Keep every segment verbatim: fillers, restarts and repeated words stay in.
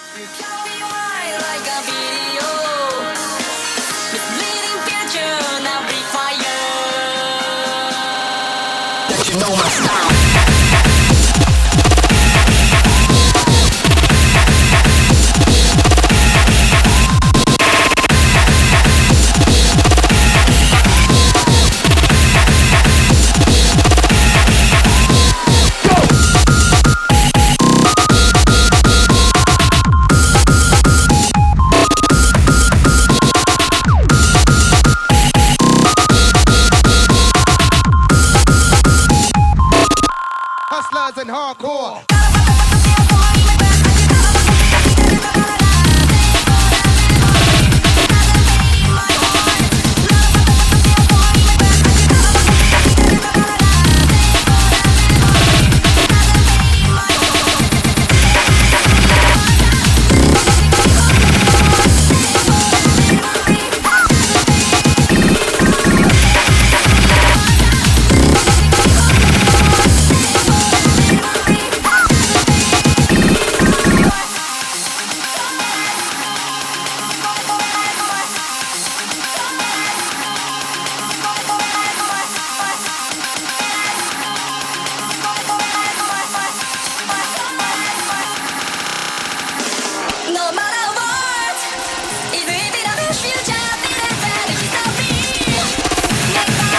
You can be wild like a video, misleading picture, now be fire. That you know my style. Hustlers and hardcore. No matter what, even if it doesn't feel just in bed, it's not me.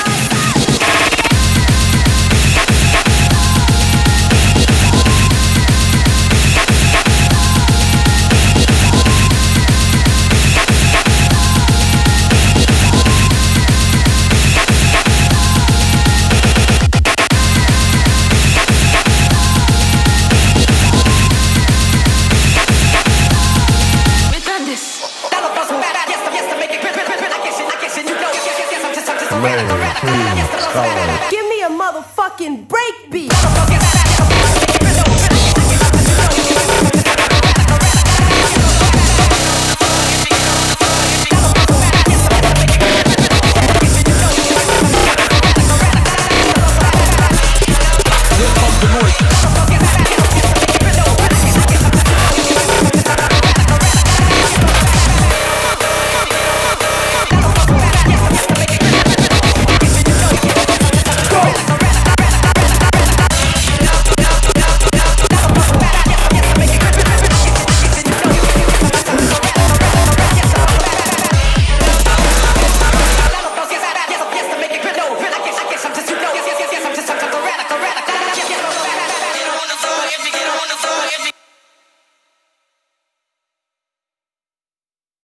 We've done this. Larry, please, follow. Give me a motherfucking break beat.